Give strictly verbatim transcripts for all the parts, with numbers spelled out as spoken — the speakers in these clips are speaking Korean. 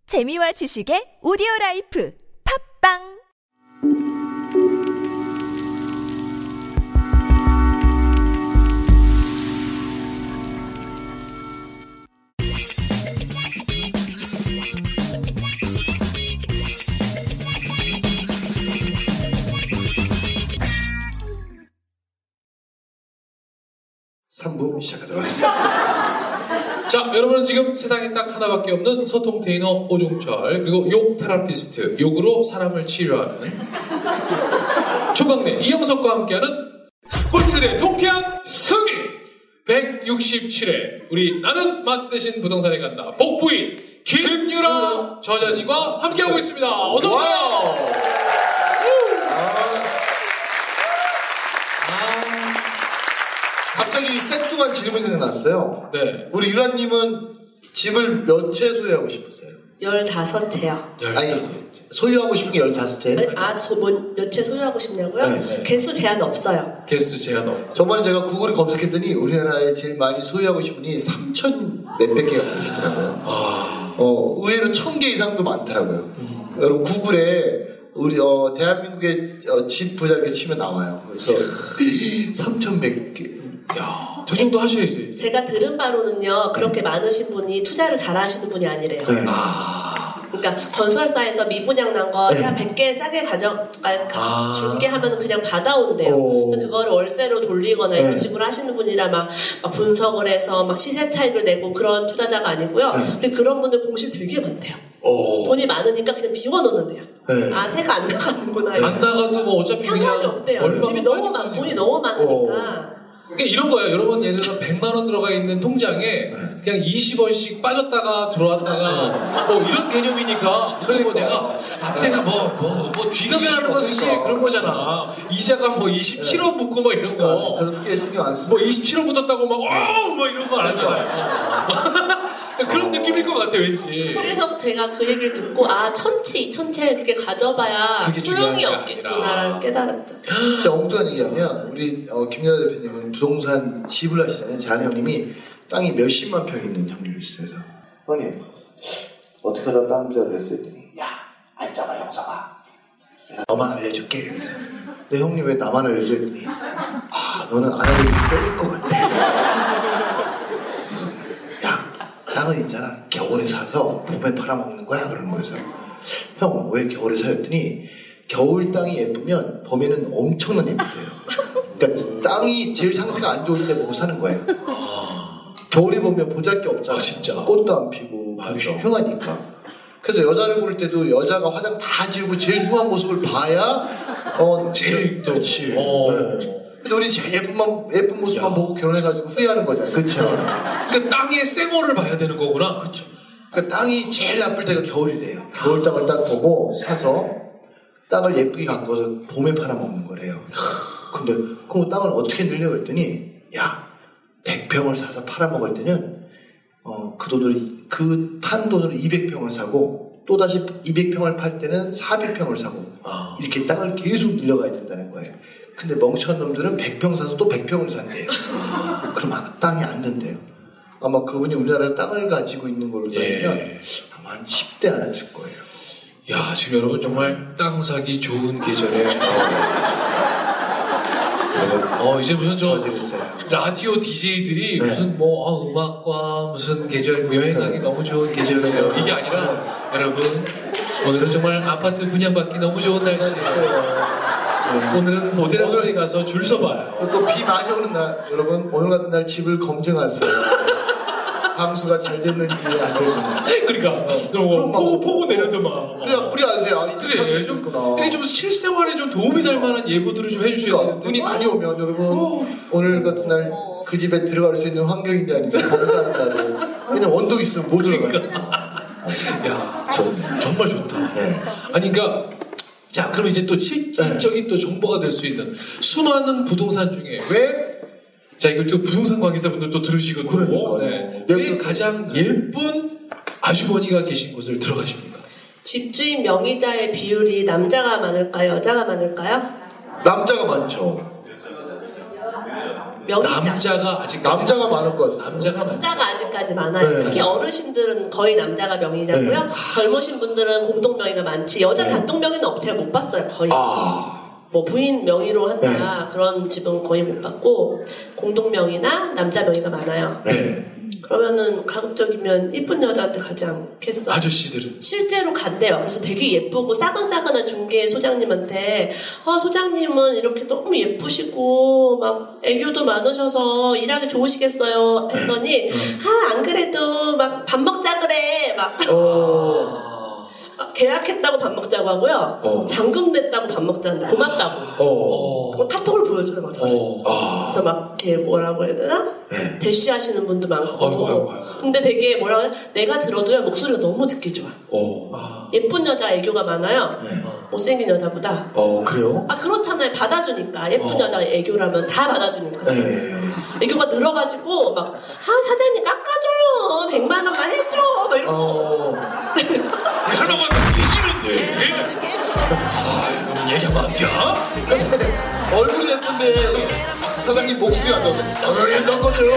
재미와 지식의 오디오라이프 팝빵 삼 부 시작하도록 하겠습니다. 자, 여러분은 지금 세상에 딱 하나밖에 없는 소통 테이너 오종철, 그리고 욕 테라피스트, 욕으로 사람을 치료하는 초강래 이영석과 함께하는 꿀틀의 통쾌한 승리 백육십칠 회 우리 나는 마트 대신 부동산에 간다 복부인 김유라 저자님과 함께하고 있습니다. 어서오세요. 갑자기 쌩뚱한 질문이 생각났어요. 네. 우리 유라님은 집을 몇 채 소유하고 싶었어요? 열다섯 채요. 아니, 소유하고 싶은 게 열다섯 채? 아, 저, 뭐, 몇 채 소유하고 싶냐고요? 네, 네. 개수 제한 없어요. 개수 제한 없. 저번에 제가 구글에 검색했더니 우리나라에 제일 많이 소유하고 싶은 분이 삼천 몇백 개가 계시더라고요. 아. 어, 의외로 천 개 이상도 많더라고요. 음. 여러분, 구글에 우리, 어, 대한민국의 어, 집 부자 이렇게 치면 나와요. 그래서 삼천 몇 개. 야, 저 정도 하셔야지. 제가 들은 바로는요, 그렇게 네. 많으신 분이 투자를 잘 하시는 분이 아니래요. 네. 아. 그러니까 건설사에서 미분양 난 거 네. 한 백 개 싸게 가져갈, 아. 줄게 하면 그냥 받아온대요. 오. 그거를 월세로 돌리거나 네. 이런 식으로 하시는 분이라 막, 막 분석을 해서 막 시세 차익을 내고 그런 투자자가 아니고요. 네. 근데 그런 분들 공실 되게 많대요. 오. 돈이 많으니까 그냥 비워놓는데요. 네. 아, 새가 안 나가는구나. 안 나가도 뭐 어차피 상관이 그냥 없대요. 집이 너무 많, 돈이 너무 많으니까. 그러니까 이런 거예요. 여러분 예를 들어서 백만 원 들어가 있는 통장에 그냥 이십 원씩 빠졌다가 들어왔다가 뭐 이런 개념이니까 이런 거 내가 앞에가 뭐 뭐 뭐 뒤가 가는 거듯이 그런 거잖아. 이자가 뭐 이십칠 원 붙고 뭐 이런 거. 그렇게 신경 안 쓰고 뭐 이십칠 원 붙었다고 막 어우 뭐 이런 거 안 하잖아요. 그런 느낌일 것 같아 왠지. 그래서 제가 그 얘기를 듣고 아 천채 이천채 그렇게 가져봐야 그게 소용이 중요한 없겠구나를 깨달았죠. 진짜 엉뚱한 얘기하면 우리 어, 김연아 대표님은 부동산 집을 하시잖아요. 제 아내 형님이 땅이 몇십만 평 있는 형님이 있어요. 그래서 형님 어떻게 하다 땅 부자 됐어요? 했더니 야 앉아봐 영석아 내가 너만 알려줄게. 그래서 근데 형님 왜 나만 알려줘? 했더니 아 너는 안 알려주면 때릴 것 같아. 야 땅은 있잖아 겨울에 사서 봄에 팔아먹는 거야 그러는 거여서 형 왜 겨울에 사였더니 겨울 땅이 예쁘면 봄에는 엄청난 예쁘대요. 그러니까 땅이 제일 상태가 안 좋을 때 보고 사는 거예요. 아... 겨울에 보면 보잘 게 없잖아. 아, 진짜. 꽃도 안 피고 흉하니까. 그래서 여자를 고를 때도 여자가 화장 다 지우고 제일 흉한 모습을 봐야 어 제일 그렇지. 어... 네. 근데 우리 제일 예쁜만 예쁜 모습만 야. 보고 결혼해가지고 후회하는 거잖아요. 그렇죠. 그러니까 땅의 쌩얼을 봐야 되는 거구나. 그렇죠. 그러니까 땅이 제일 나쁠 때가 겨울이래요. 겨울 땅을 딱 보고 사서 땅을 예쁘게 가꿔서 봄에 팔아먹는 거래요. 근데 그럼 땅을 어떻게 늘려고 했더니 야 백 평을 사서 팔아먹을 때는 어, 그 돈으로 그 판 돈으로 이백 평을 사고 또다시 이백 평을 팔 때는 사백 평을 사고 아. 이렇게 땅을 계속 늘려가야 된다는 거예요. 근데 멍청한 놈들은 백 평 사서 또 백 평을 산대요. 그럼 땅이 안 된대요. 아마 그분이 우리나라에 땅을 가지고 있는 걸로 따지면 예. 아마 한 십 대 안에 줄 거예요. 야, 지금 여러분 정말 땅 사기 좋은 계절에 어, 이제 무슨 저 저질렀어요. 라디오 디제이들이 네. 무슨 뭐 아, 음악과 무슨 계절 여행하기 네. 너무 좋은 계절이에요. 이게 아니라 여러분 오늘은 정말 아파트 분양받기 너무 좋은 날씨예요. 네. 오늘은 모델하우스에 가서 줄 서봐요. 또 비 많이 오는 날 여러분 오늘 같은 날 집을 검증하세요. 방수가 잘 됐는지 안 됐는지. 그러니까 그럼 뭐 그럼 막 포구 포구 내려도 막 그래 우리 아세요? 아, 그래 좀 이게 좀 실생활에 좀 도움이 될 만한 예보들을 좀 해주셔야 그러니까 되는데 눈이 많이 오면 여러분 오늘 같은 날 그 집에 들어갈 수 있는 환경인지 아닌지 검사하는 날을 그냥 원독 있으면 못 들어가요. 야 정말 좋다. 네. 아니 그러니까 자 그럼 이제 또 실질적인 네. 또 정보가 될 수 있는 수많은 부동산 중에 왜 자 이거 또 부동산 관계자분들 또 들으시거든요. 그러니까요. 네. 왜 가장 예쁜 아주머니가 계신 곳을 들어가십니까? 집주인 명의자의 비율이 남자가 많을까요? 여자가 많을까요? 남자가 많죠. 명의자. 남자가 아직 남자가 많을 것 같아요. 남자가 많. 남자가 아직까지 많아요. 네. 특히 어르신들은 거의 남자가 명의자고요. 네. 젊으신 분들은 공동 명의가 많지. 여자 네. 단독 명의는 업- 제가 못 봤어요. 거의. 아, 뭐 부인 명의로 한다 그런 집은 거의 못 봤고 공동 명의나 남자 명의가 많아요. 네. 그러면은 가급적이면 이쁜 여자한테 가지 않겠어? 아저씨들은 실제로 간대요. 그래서 되게 예쁘고 싸근싸근한 중개 소장님한테 아 소장님은 이렇게 너무 예쁘시고 막 애교도 많으셔서 일하기 좋으시겠어요 했더니 아 안 그래도 막 밥 먹자 그래 막 어, 계약했다고 밥 먹자고 하고요. 어. 잔금 냈다고 밥 먹자는데 고맙다고 어, 어. 카톡을 보여줘요 막 저는. 어. 아, 그래서 막 이렇게 뭐라고 해야 되나? 네. 대쉬하시는 분도 많고. 아이고, 아이고, 아이고. 근데 되게 뭐라고 해야 내가 들어도요 목소리가 너무 듣기 좋아. 어, 아. 예쁜 여자 애교가 많아요. 네. 못생긴 여자보다. 어, 그래요? 아 그렇잖아요. 받아주니까 예쁜 어. 여자 애교라면 다 받아주니까. 네. 애교가 늘어가지고 막 아 사장님 깎아줘요. 백만 원만 해줘. 막 이런 거. 어, 하나만 뒤지는데. 아, 얘기하면 안 돼? 얼굴이 예쁜데 사장님 목소리가 안 나서 사장님 깎아줘요.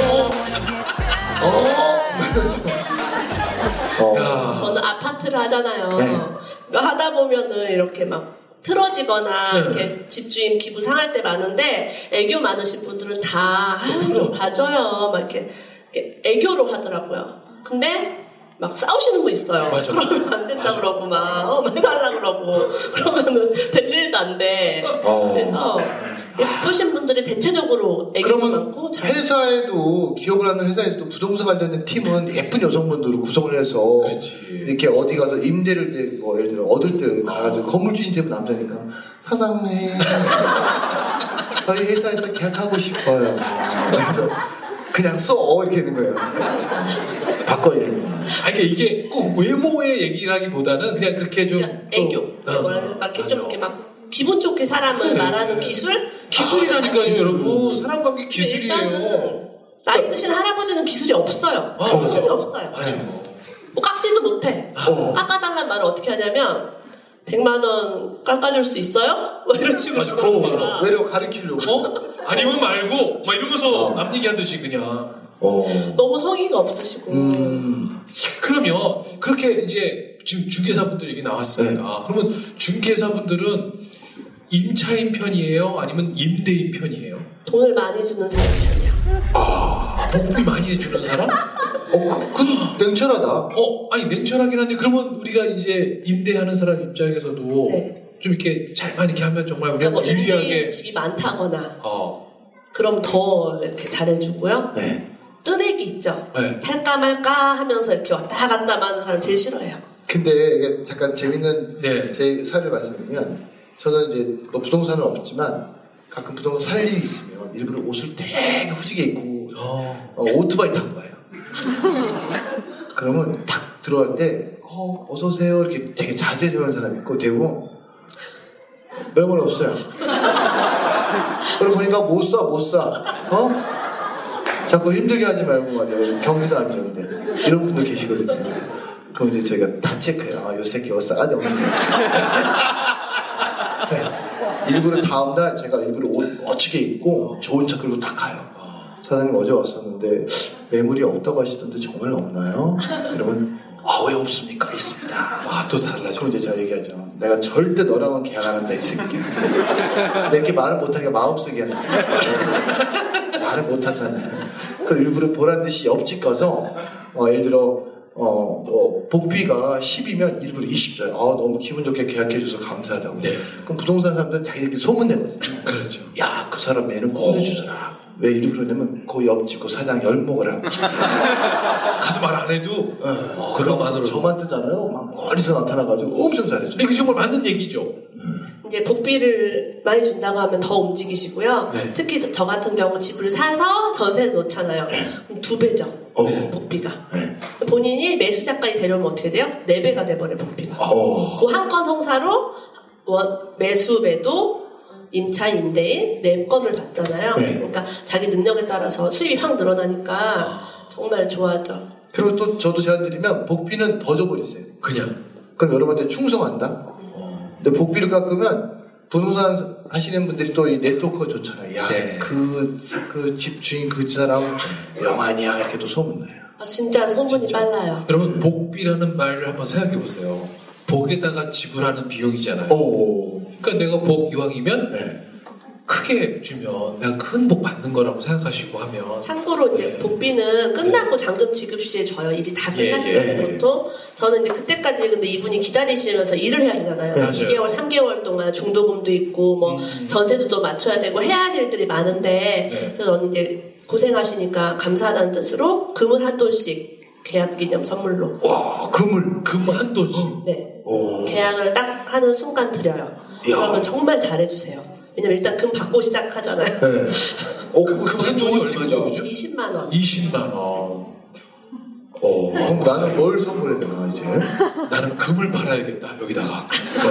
어, 어, 야. 저는 아파트를 하잖아요. 네. 그러니까 하다 보면은 이렇게 막 틀어지거나 네. 이렇게 집주인 기분 상할 때 많은데 애교 많으신 분들은 다 아유 좀 봐줘요. 막 이렇게, 이렇게 애교로 하더라고요. 근데 막 싸우시는 분 있어요. 맞아. 그러면 안 된다 맞아. 그러고 막 어, 막 해달라 그러고 그러면은 될 일도 안 돼. 어. 그래서 예쁘신 분들이 대체적으로 애교도 그러면 많고 잘 회사에도 기업을 하는 회사에서도 부동산 관련된 팀은 예쁜 여성분들을 구성을 해서 그렇지. 이렇게 어디 가서 임대를 대고 예를 들어 얻을 때 가가지고 건물주인 대부 남자니까 사장님 저희 회사에서 계약하고 싶어요. 그래서 그냥 써 이렇게 되는 거예요. 바꿔야 되는 거예요. 아니, 그러니까 이게 꼭 외모의 얘기라기보다는 그냥 그렇게 좀. 그러니까 애교 어. 뭐라 해야 되나? 막 이렇게 좀 맞아. 이렇게 막 기분 좋게 사람을 그래. 말하는 기술 기술이라니까요, 여러분. 사람 관계 근데 기술이에요. 일단은 나이 드신 할아버지는 기술이 없어요. 아, 기술이 없어요. 맞아. 뭐 깎지도 못해. 어. 깎아달라는 말을 어떻게 하냐면 백만 원 깎아줄 수 있어요? 뭐 이런 식으로 맞아, 그런 거 물어보거나. 많아. 외려 가르치려고. 어? 아니면 말고, 막 이러면서 어. 남 얘기하듯이 그냥. 어. 너무 성의가 없으시고 음. 그러면, 그렇게 이제, 지금 중개사분들 얘기 나왔습니다. 그러면 중개사분들은 임차인 편이에요? 아니면 임대인 편이에요? 돈을 많이 주는 사람이에요. 아, 복비 많이 해주는 사람? 어, 그, 그 냉철하다. 어, 아니, 냉철하긴 한데, 그러면 우리가 이제 임대하는 사람 입장에서도 네. 좀 이렇게 잘만 이렇게 하면 정말 우리가 그러니까 뭐 유리하게. 임대인 집이 많다거나 어, 그럼 더 이렇게 잘해주고요. 네. 뜨내기 있죠. 네. 살까 말까 하면서 이렇게 왔다 갔다 하는 사람 제일 싫어해요. 근데 이게 잠깐 재밌는 네. 제 사례를 말씀드리면 저는 이제 뭐 부동산은 없지만 가끔 부동산 살 일이 있으면 일부러 옷을 되게 후지게 입고 어, 어, 오토바이 타고 가요. 그러면 딱 들어갈 때 어, 어서 오세요 이렇게 되게 자세히 하는 사람이 있고 대부분 별말 없어요. 그러고 보니까 못 사, 못 사. 어? 자꾸 힘들게 하지 말고 말이야. 경기도 안 좋은데. 이런 분도 계시거든요. 그럼 이제 저희가 다 체크해요. 아, 요 새끼 어싸가지 없는 새끼. 네. 일부러 다음날 제가 일부러 옷 멋지게 입고 좋은 차 끌고 딱 가요. 사장님 어제 왔었는데 매물이 없다고 하시던데 정말 없나요? 이러면 아, 왜 없습니까? 있습니다. 아, 또 달라져. 그럼 이제 제가 얘기하죠. 내가 절대 너랑은 계약 안 한다, 이 새끼야. 내가 이렇게 말을 못하니까 마음속에 하는 거야. 말을 못하잖아요. 그 일부러 보란 듯이 옆집 가서, 어, 예를 들어, 어, 뭐, 복비가 십이면 일부러 이십 줘요. 아, 너무 기분 좋게 계약해줘서 감사하다고. 네. 그럼 부동산 사람들은 자기들끼리 소문내거든요. 그렇죠. 야, 그 사람 매는 꼴내주더라. 왜 일부러 그러냐면 그 옆집 그 사장 열목을 하고. 가서 말 안 해도. 네. 어, 그럼 그것만으로도. 저만 뜨잖아요. 막 멀리서 나타나가지고 엄청 잘해줘. 이게 정말 맞는 얘기죠. 이제 복비를 많이 준다고 하면 더 움직이시고요. 네. 특히 저, 저 같은 경우 집을 사서 전세를 놓잖아요. 그럼 두 배죠. 어. 복비가. 네. 본인이 매수자까지 데려오면 어떻게 돼요? 네 배가 돼버려요, 복비가. 어. 그 한 건 성사로 원, 매수, 매도, 임차, 임대인 네 건을 받잖아요. 네. 그러니까 자기 능력에 따라서 수입이 확 늘어나니까 정말 좋아하죠. 그리고 또 저도 제안 드리면 복비는 더 줘버리세요. 그냥. 그럼 여러분한테 충성한다. 근데 복비를 깎으면 부동산 하시는 분들이 또 이 네트워크가 좋잖아요. 야, 네. 그, 그 집주인 그 사람 영아니야 이렇게 또 소문나요. 아, 진짜 소문이 진짜. 빨라요. 여러분 복비라는 말을 한번 생각해 보세요. 복에다가 지불하는 비용이잖아요. 오. 그러니까 내가 복 이왕이면 네. 크게 주면 내가 큰 복 받는 거라고 생각하시고 하면 참고로 이제 네. 복비는 끝나고 잔금 지급 시에 줘요. 일이 다 예, 끝났을 예. 때 보통. 저는 이제 그때까지 근데 이분이 기다리시면서 일을 해야 되잖아요. 맞아요. 이 개월, 삼 개월 동안 중도금도 있고 뭐 음. 전세도 또 맞춰야 되고 해야 할 일들이 많은데 네. 그래서 저는 이제 고생하시니까 감사하다는 뜻으로 금을 한 돈씩 계약 기념 선물로 와, 금을. 금 한 돈씩. 네 오. 계약을 딱 하는 순간 드려요. 그러면 정말 잘해주세요. 왜냐면 일단 금 받고 시작하잖아요. 네. 어, 그, 금 그게 한 돈이 좋은 얼마죠? 팁이다. 그죠? 이십만 원. 이십만 원. 어, 그럼 나는 뭘 선물해야 되나, 이제? 나는 금을 팔아야겠다 여기다가.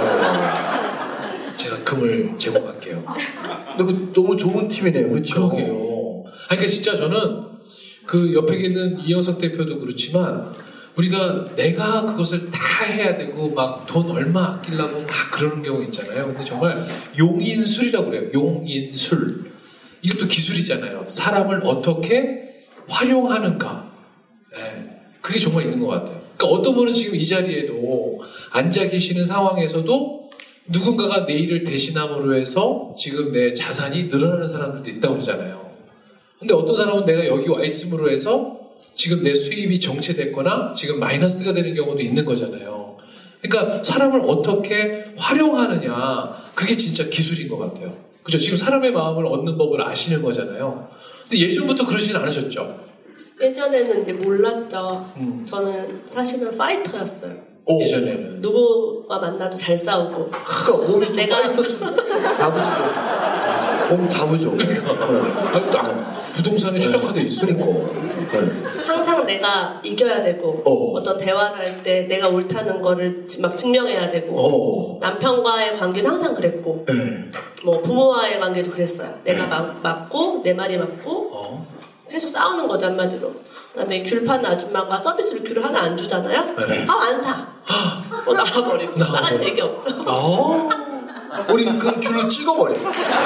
제가 금을 제공할게요. 근데 그 너무 좋은 팁이네요, 그쵸? 그러게요. 아니, 그러니까 진짜 저는 그 옆에 있는 이영석 대표도 그렇지만 우리가 내가 그것을 다 해야 되고 막 돈 얼마 아끼려고 막 그러는 경우 있잖아요. 근데 정말 용인술이라고 그래요. 용인술. 이것도 기술이잖아요. 사람을 어떻게 활용하는가. 네. 그게 정말 있는 것 같아요. 그러니까 어떤 분은 지금 이 자리에도 앉아 계시는 상황에서도 누군가가 내 일을 대신함으로 해서 지금 내 자산이 늘어나는 사람들도 있다고 그러잖아요. 근데 어떤 사람은 내가 여기 와 있음으로 해서 지금 내 수입이 정체됐거나 지금 마이너스가 되는 경우도 있는 거잖아요. 그러니까 사람을 어떻게 활용하느냐, 그게 진짜 기술인 것 같아요. 그죠? 지금 사람의 마음을 얻는 법을 아시는 거잖아요. 근데 예전부터 그러진 않으셨죠? 예전에는 이제 몰랐죠. 음. 저는 사실은 파이터였어요. 오. 예전에는. 누구와 만나도 잘 싸우고. 그러니까 몸이 좀 내가- 파이터 좀 다부지게. 몸 다부죠. 아니, 딱 부동산에 최적화돼 있으니까. 네. 항상 내가 이겨야 되고 어. 어. 떤 대화를 할 때 내가 옳다는 거를 막 증명해야 되고 어. 남편과의 관계도 항상 그랬고 네. 뭐 부모와의 관계도 그랬어요. 내가 막, 맞고 내 말이 맞고 어. 계속 싸우는 거죠 한마디로. 그다음에 귤 파는 아줌마가 서비스로 귤을 하나 안 주잖아요. 네. 아 안 사. 어, 나가버리고 나가버려. 싸갈 얘기 없죠. 어. 우린 그 귤로 찍어버려.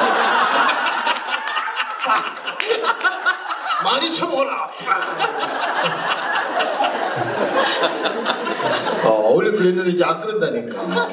많이 쳐먹어라. 어, 원래 그랬는데 이제 안 그런다니까.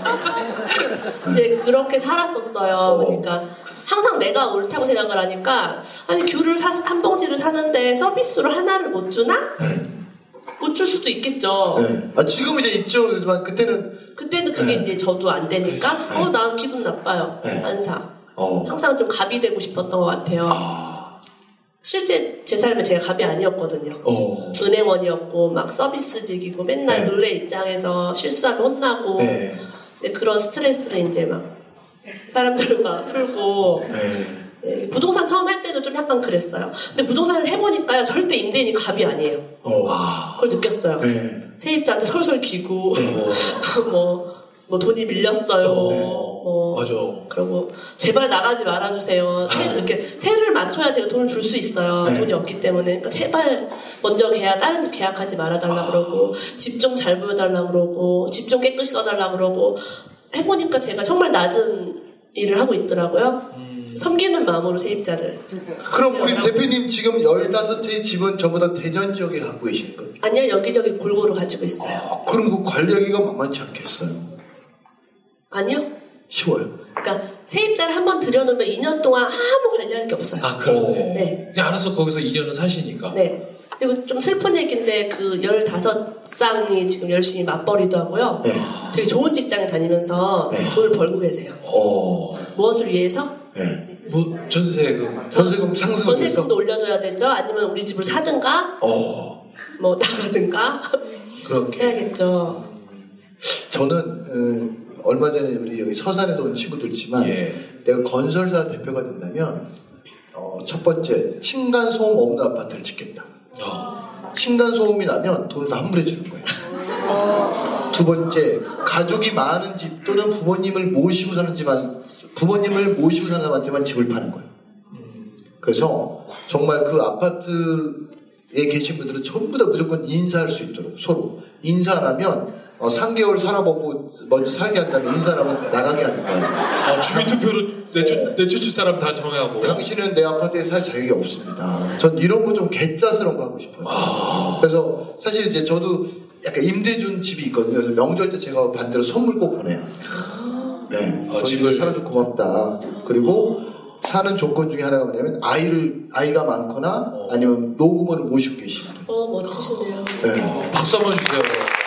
이제 그렇게 살았었어요. 어. 그러니까 항상 내가 옳다고 생각을 하니까 아니 귤을 사, 한 봉지를 사는데 서비스로 하나를 못 주나? 네. 못 줄 수도 있겠죠. 네. 아, 지금 이제 있죠. 하지만 그때는 그때는 그게 네. 이제 저도 안 되니까 네. 어 나 기분 나빠요. 네. 안 사. 어. 항상 좀 갑이 되고 싶었던 것 같아요. 아. 실제 제 삶에 제가 갑이 아니었거든요. 어. 은행원이었고 막 서비스직이고 맨날 네. 의뢰 입장에서 실수하면 혼나고 네. 근데 그런 스트레스를 이제 막 사람들과 풀고 네. 네, 부동산 처음 할 때도 좀 약간 그랬어요. 근데 부동산을 해보니까요 절대 임대인이 갑이 아니에요. 어. 아. 그걸 느꼈어요. 네. 세입자한테 솔솔 기고 어. 뭐, 뭐 돈이 밀렸어요. 어. 뭐 맞아. 그리고 제발 나가지 말아주세요. 세, 이렇게 세를 맞춰야 제가 돈을 줄 수 있어요. 네. 돈이 없기 때문에. 그러니까 제발 먼저 계약 다른 집 계약하지 말아달라 그러고 집 좀 잘 보여달라 그러고 집 좀 깨끗이 써달라 그러고 해보니까 제가 정말 낮은 일을 하고 있더라고요. 음. 섬기는 마음으로 세입자를. 그럼 우리 대표님 지금 열다섯 채의 집은 전부 다 대전 지역에 갖고 계시는 거예요? 아니요 여기저기 골고루 가지고 있어요. 아, 그럼 그 관리하기가 만만치 않겠어요? 아니요. 쉬워요. 그러니까 세입자를 한번 들여놓으면 이 년 동안 아무 관리할 게 없어요. 아, 그러네. 네. 그냥 알아서 거기서 이 년을 사시니까. 네. 그리고 좀 슬픈 얘기인데 그 열다섯 쌍이 지금 열심히 맞벌이도 하고요. 네. 되게 좋은 직장에 다니면서 네. 돈을 벌고 계세요. 어. 무엇을 위해서? 네. 뭐, 전세금. 전세금 상승을 위해서? 전세금도 올려줘야 되죠. 아니면 우리 집을 사든가 어. 뭐 나가든가 그렇게. 해야겠죠. 저는 어, 얼마 전에 우리 여기 서산에서 온 친구도 있지만 예. 내가 건설사 대표가 된다면 어, 첫 번째 층간소음 없는 아파트를 짓겠다. 어. 층간소음이 나면 돈을 다 환불해 주는 거예요. 두 번째 가족이 많은 집 또는 부모님을 모시고 사는 집안 부모님을 모시고 사는 사람한테만 집을 파는 거예요. 그래서 정말 그 아파트에 계신 분들은 전부 다 무조건 인사할 수 있도록 서로 인사 안 하면 어, 삼 개월 살아보고 먼저 살게 한 다음에 인사하면 나가게 하는 거예요. 아, 주민투표로 내쫓, 내쫓을 사람 다 정하고. 당신은 내 아파트에 살 자격이 없습니다. 전 이런 거 좀 개짜스러운 거 하고 싶어요. 아. 그래서 사실 이제 저도 약간 임대 준 집이 있거든요. 그래서 명절 때 제가 반대로 선물 꼭 보내요. 네, 아, 집을 집을- 살아줘 고맙다. 그리고 사는 조건 중에 하나가 뭐냐면 아이를 아이가 많거나 어. 아니면 노부모를 모시고 계시는 분. 어, 멋지시네요. 네. 박수 한번 주세요.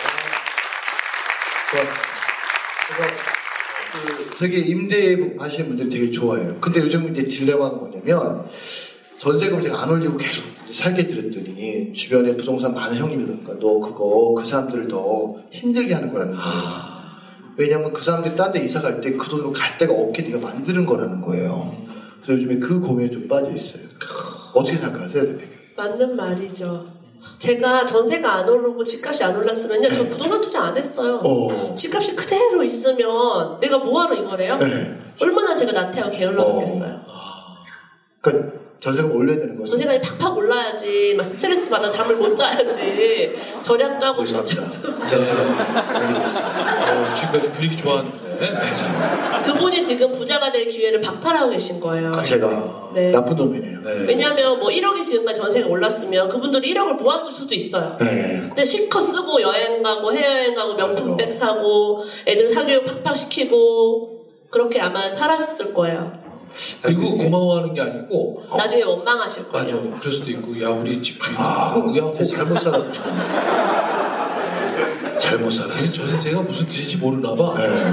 좋았어요. 그래서 그 되게 임대 하시는 분들이 되게 좋아해요. 근데 요즘 이제 딜레마가 뭐냐면 전세금 제가 안 올리고 계속 살게 드렸더니 주변에 부동산 많은 형님이 그러니까 너 그거 그 사람들을 더 힘들게 하는 거라는 거예요. 왜냐면 그 사람들이 딴 데 이사 갈 때 그 돈으로 갈 데가 없게 네가 만드는 거라는 거예요. 그래서 요즘에 그 고민에 좀 빠져 있어요. 어떻게 생각하세요, 대표님? 맞는 말이죠. 제가 전세가 안 오르고 집값이 안 올랐으면요, 저 부동산 투자 안 했어요. 어. 집값이 그대로 있으면 내가 뭐하러 이거래요? 네. 얼마나 제가 나태하고 게을러졌겠어요. 그러니까 전세금 올려야 되는 거죠. 전세가 팍팍 올라야지, 막 스트레스 받아 잠을 못 자야지, 절약도 하고 죄송합니다. 제가 좀 올리겠습니다. 어, 지금까지 분위기 좋았는데. 네, 자. 그분이 지금 부자가 될 기회를 박탈하고 계신 거예요. 아, 제가 네. 나쁜 놈이네요. 네. 왜냐하면 뭐 일억이 지금까지 전세가 올랐으면 그분들이 일억을 모았을 수도 있어요. 네. 근데 실컷 쓰고 여행 가고 해외여행 가고 명품백 사고 애들 사교육 팍팍 시키고 그렇게 아마 살았을 거예요. 그리고 고마워하는 게 아니고 나중에 원망하실 맞아. 거예요. 그럴 수도 있고 야 우리 집주인 아, 어, 야 제가 잘못 살았구나. 잘못 걔는 살았어. 전세가 무슨 뜻인지 모르나 봐. 네.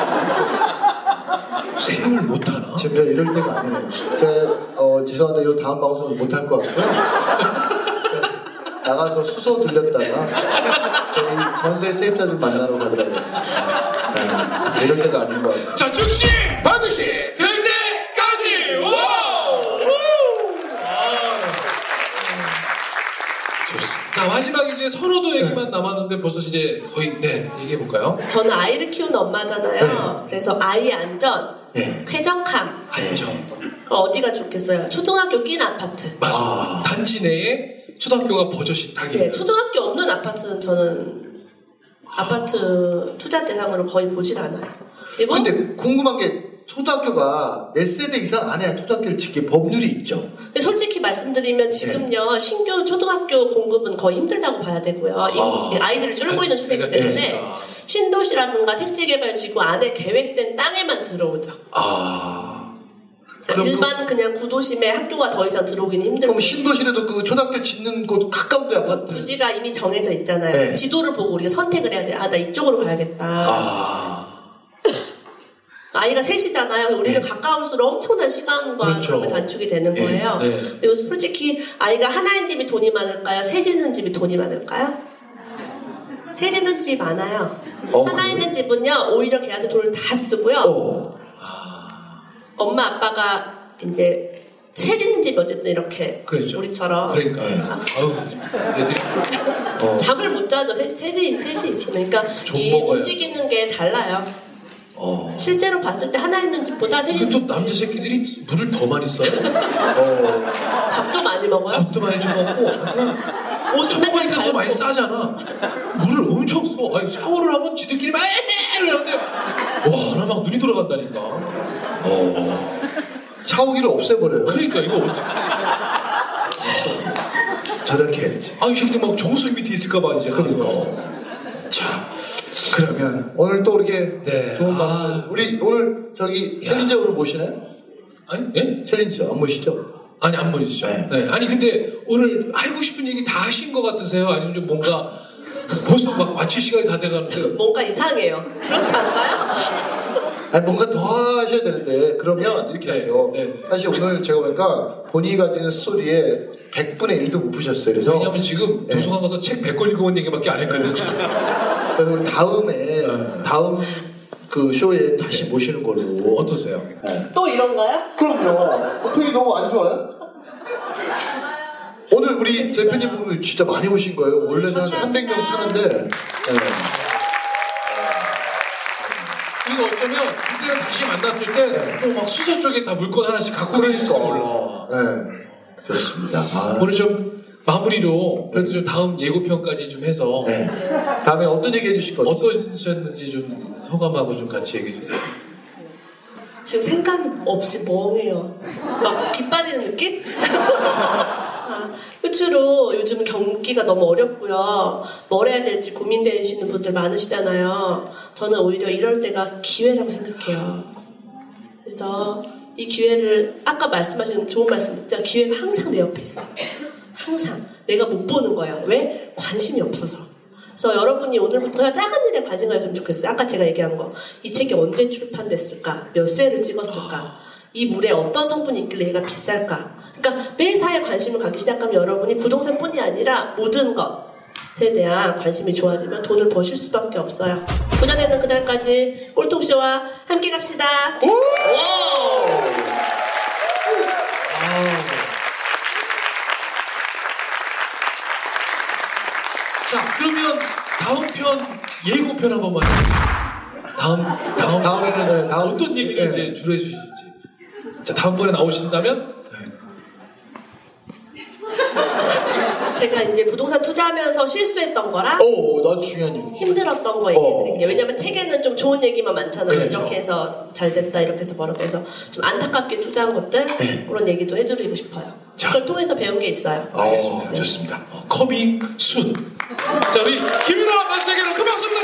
생각을 못하나? 지금 제가 이럴 때가 아니네요. 제가 어, 죄송한데 이 다음 방송은 못할 것 같고요. 나가서 수소 들렸다가 저희 전세 세입자들 만나러 가도록 하겠습니다. 네. 이럴 때가 아닌 것 같아요. 자 즉시 반드시 될 때까지 와! 좋습니다. 자 마지막 이제 선호도 얘기만 남았는데 벌써 이제 거의 네 얘기해 볼까요? 저는 아이를 키우는 엄마잖아요. 그래서 아이 안전, 네. 쾌적함. 알죠. 그럼 어디가 좋겠어요? 초등학교 낀 아파트. 맞아. 아. 단지 내에 초등학교가 버젓이 딱 네, 있는. 초등학교 없는 아파트는 저는 아파트 투자 대상으로 거의 보질 않아요. 그리고 근데 궁금한 게 초등학교가 몇 세대 이상 안 해야 초등학교를 짓기 법률이 있죠. 근데 솔직히 말씀드리면 지금요 신규 초등학교 공급은 거의 힘들다고 봐야 되고요. 아. 이 아이들을 줄고 있는 추세이기 그러니까 때문에 그러니까. 신도시라든가 택지개발지구 안에 계획된 땅에만 들어오죠. 아. 그러니까 그럼 일반 그냥 구도심에 학교가 더 이상 들어오기는 힘들고 그럼 신도시라도 그 초등학교 짓는 곳 가까운 데 아파트. 부지가 이미 정해져 있잖아요. 네. 지도를 보고 우리가 선택을 해야 돼. 아, 나 이쪽으로 가야겠다. 아. 아이가 셋이잖아요. 우리는 네. 가까울수록 엄청난 시간과 그렇죠. 그런 게 단축이 되는 네. 거예요. 네. 그리고 솔직히 아이가 하나인 집이 돈이 많을까요? 셋 있는 집이 돈이 많을까요? 셋 있는 집이 많아요. 어, 하나 그래요? 있는 집은요 오히려 걔한테 돈을 다 쓰고요. 어. 엄마 아빠가 이제 셋 있는 집이 어쨌든 이렇게 그렇죠. 우리처럼 그러니까. 네. 아우 애들이 어. 잠을 못 자죠. 셋, 셋이, 셋이 있으면. 그러니까 좀 이 먹어야 움직이는 게 달라요. 어. 실제로 봤을 때 하나 있는 집보다 셋 있는 근데 또 남자 새끼들이 물을 더 많이 써요. 어. 밥도 많이 먹어요. 밥도 많이 줘 먹고 하여튼 옷은 맨날 샤워니까 또 갈고. 많이 싸잖아. 물을 엄청 써. 아니 샤워를 하면 지들끼리 막 에에에 이러는데 와 나 막 눈이 돌아간다니까. 어. 샤워기를 없애버려요. 그러니까 이거 어떻게 저렇게 해야지. 아이 새끼들 막 정수기 밑에 있을까봐 이제 가서. 그러니까. 자, 그러면 오늘 또 이렇게 네. 좋은 아. 말씀. 우리 오늘 저기 야. 챌린저 오늘 모시나요? 아니 예? 챌린저 안 모시죠? 아니 안 보이시죠? 네. 네. 아니 근데 오늘 하고 싶은 얘기 다 하신 것 같으세요? 아니면 좀 뭔가 벌써 막 마칠 시간이 다 돼가는데 뭔가 이상해요. 그렇지 않나요? 아니 뭔가 더 하셔야 되는데 그러면 이렇게 네, 하죠. 네. 사실 오늘 제가 보니까 본인이 가지는 스토리에 백분의 일도 못 푸셨어요. 그래서 왜냐면 지금 네. 도서관 가서 책 백 권 읽어본 얘기밖에 안 했거든. 그래서 우리 다음에 네. 다음 그 쇼에 다시 모시는 걸로. 어떠세요? 또 이런가요? 그럼요. 표현이 너무 안 좋아요? 오늘 우리 대표님 분들 진짜 많이 오신 거예요. 원래는 한 삼백 명 차는데. 네. 그리고 어쩌면 그때랑 다시 만났을 때 또 막 수저 쪽에 다 물건 하나씩 갖고 계실지도 몰라. 네. 좋습니다. 아, 오늘 좀 마무리로 그래도 좀 다음 예고편까지 좀 해서 네. 다음에 어떤 얘기 해주실 거죠? 어떠셨는지 좀 소감하고 좀 같이 얘기해 주세요. 지금 생각 없이 멍해요. 막 기빨리는 느낌? 아, 끝으로 요즘 경기가 너무 어렵고요. 뭘 해야 될지 고민되시는 분들 많으시잖아요. 저는 오히려 이럴 때가 기회라고 생각해요. 그래서 이 기회를 아까 말씀하신 좋은 말씀 진짜 기회가 항상 내 옆에 있어요. 항상 내가 못 보는 거예요. 왜? 관심이 없어서. 그래서 여러분이 오늘부터 작은 일에 관심 가졌으면 좋겠어요. 아까 제가 얘기한 거. 이 책이 언제 출판됐을까? 몇 쇄를 찍었을까? 이 물에 어떤 성분이 있길래 얘가 비쌀까? 그러니까 매사에 관심을 갖기 시작하면 여러분이 부동산뿐이 아니라 모든 것에 대한 관심이 좋아지면 돈을 버실 수밖에 없어요. 부자 되는 그날까지 꼴통쇼와 함께 갑시다. 오! 자, 그러면 다음 편 예고편 한 번만 해주세요. 다음 다음 다음, 번에는 네, 다음- 어떤 얘기를 네. 이제 주로 해주실지. 자, 다음번에 나오신다면 제가 이제 부동산 투자하면서 실수했던 거랑 오, 나도 중요한 얘기. 힘들었던 거 얘기해드릴게요. 왜냐면 책에는 좀 좋은 얘기만 많잖아요. 네, 이렇게 해서 잘 됐다, 이렇게 해서 벌었다 해서 좀 안타깝게 투자한 것들 네. 그런 얘기도 해드리고 싶어요. 자. 그걸 통해서 배운 게 있어요. 알겠습니다. 좋습니다. 커밍 순. 자, 우리 김윤아 만세계로 그 박수